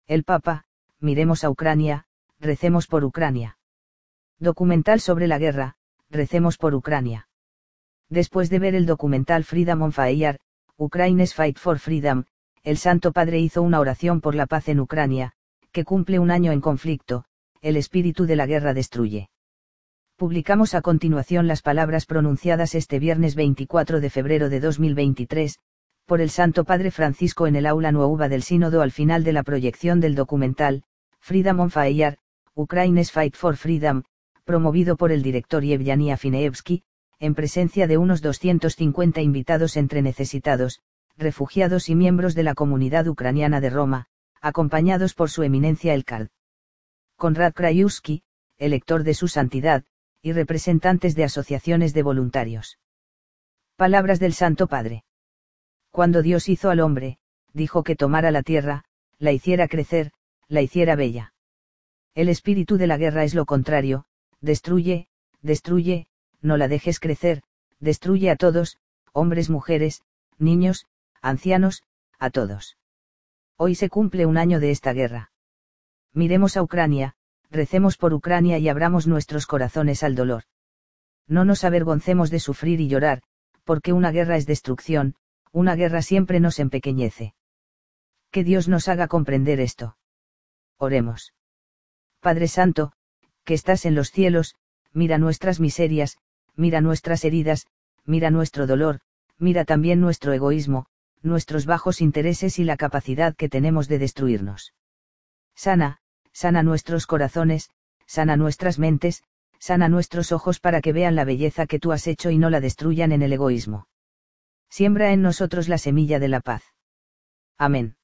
El Papa, miremos a Ucrania, recemos por Ucrania. Documental sobre la guerra, recemos por Ucrania. Después de ver el documental Freedom on Fire, Ukraine's Fight for Freedom, el Santo Padre hizo una oración por la paz en Ucrania, que cumple un año en conflicto, el espíritu de la guerra destruye. Publicamos a continuación las palabras pronunciadas este viernes 24 de febrero de 2023, por el Santo Padre Francisco en el aula nueva del Sínodo al final de la proyección del documental, Freedom on Fire, Ukraine's Fight for Freedom, promovido por el director Yevgeny Afineevsky, en presencia de unos 250 invitados entre necesitados, refugiados y miembros de la comunidad ucraniana de Roma, acompañados por su eminencia el Card. Konrad Krajewski, elector de su santidad, y representantes de asociaciones de voluntarios. Palabras del Santo Padre. Cuando Dios hizo al hombre, dijo que tomara la tierra, la hiciera crecer, la hiciera bella. El espíritu de la guerra es lo contrario, destruye, destruye, no la dejes crecer, destruye a todos, hombres, mujeres, niños, ancianos, a todos. Hoy se cumple un año de esta guerra. Miremos a Ucrania, recemos por Ucrania y abramos nuestros corazones al dolor. No nos avergoncemos de sufrir y llorar, porque una guerra es destrucción, una guerra siempre nos empequeñece. Que Dios nos haga comprender esto. Oremos. Padre Santo, que estás en los cielos, mira nuestras miserias, mira nuestras heridas, mira nuestro dolor, mira también nuestro egoísmo, nuestros bajos intereses y la capacidad que tenemos de destruirnos. Sana, sana nuestros corazones, sana nuestras mentes, sana nuestros ojos para que vean la belleza que tú has hecho y no la destruyan en el egoísmo. Siembra en nosotros la semilla de la paz. Amén.